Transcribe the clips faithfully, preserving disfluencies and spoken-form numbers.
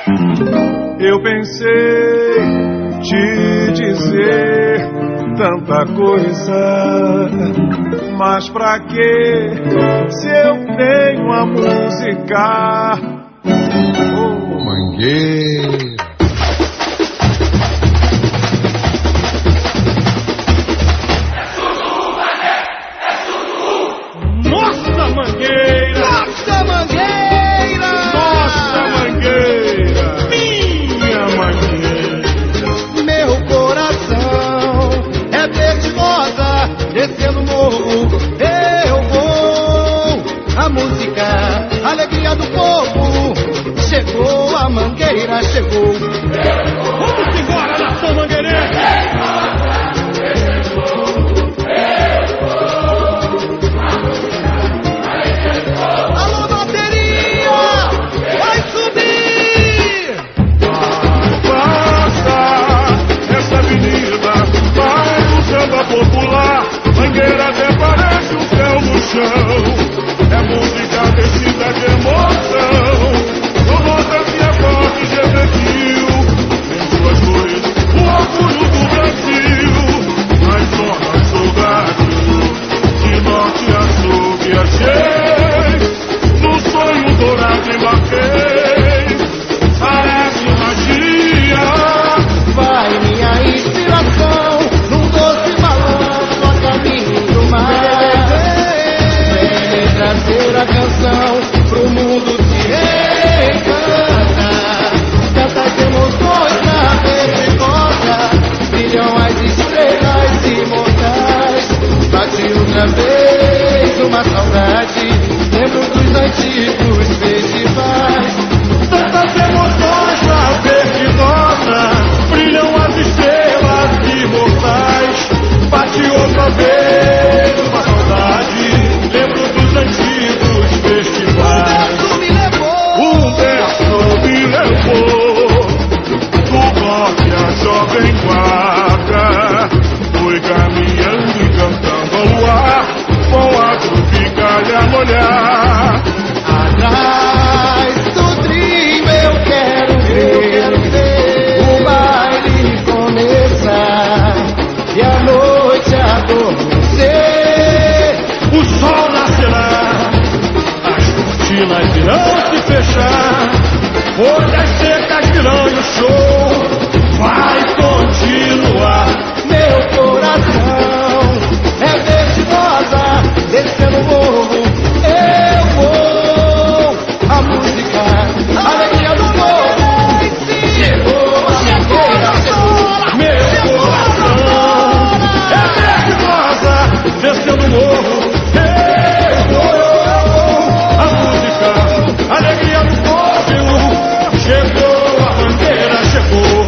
Eu pensei te dizer tanta coisa, mas pra quê se eu tenho a música? Oh, Mangueira. Nossa Mangueira! Nossa Mangueira! Nossa Mangueira! Minha Mangueira! Meu coração é verde rosa, descendo o morro eu vou. A música, a alegria do povo, chegou a Mangueira, chegou. Vamos embora, nação mangueirense! Alô, bateria, vai subir! Passa essa avenida, vai no samba popular. Mangueira até parece o céu no chão. É música descida de emoção. No nota que a forte já repetiu. Em suas cores, o orgulho do Brasil. Nas zonas sou gato, de norte a sul viajei. No sonho dourado embarquei. Parece magia. Vai minha inspiração, num doce balanço a caminho do mar. Vem trazer a canção pro mundo te encanta. Tantas emoções na verde rosa, brilham as estrelas imortais. Bate outra vez uma saudade, lembro dos antigos festivais. Tantas emoções na verde rosa, brilham as estrelas imortais. Bate outra vez uma saudade, lembro dos antigos festivais. Um verso me levou, Um verso me levou do rock a jovem guarda. Fui caminhando e cantando ao luar, com a tropicalha a molhar. atrás do dream eu quero ver, eu quero ver o baile começar e a noite adormecer. O sol nascerá, as cortinas irão se fechar, folhas secas virão e o show vai continuar. Meu coração é verde rosa, descendo o morro eu vou. A música, a alegria do povo, chegou a Mangueira, chegou. Meu coração é verde rosa, descendo o morro eu vou. A música, a alegria do povo, chegou a Mangueira, chegou.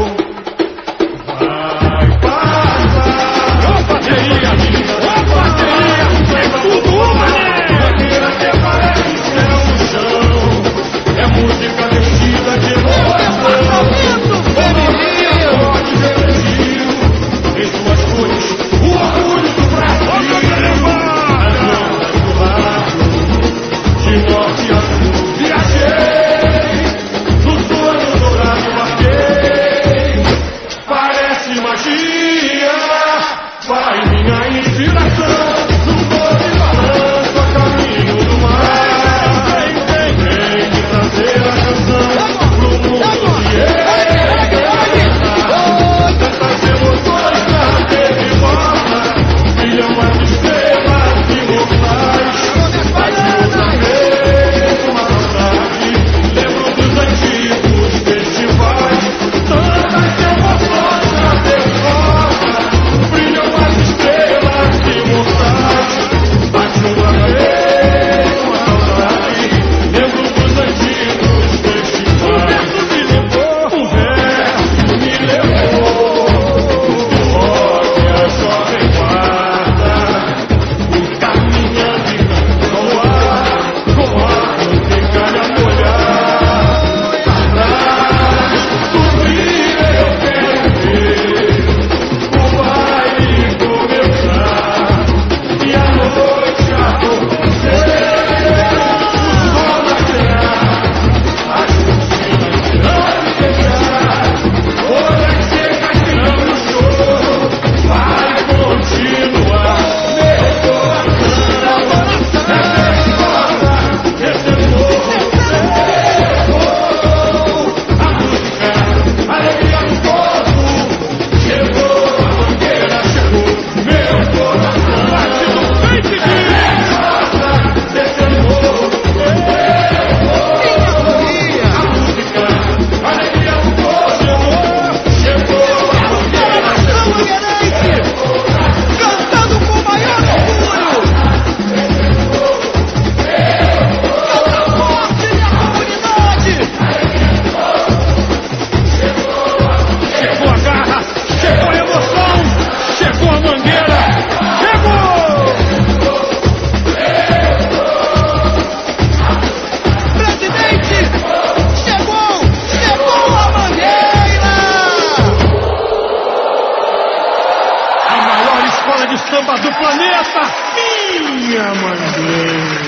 samba do planeta, minha mãe.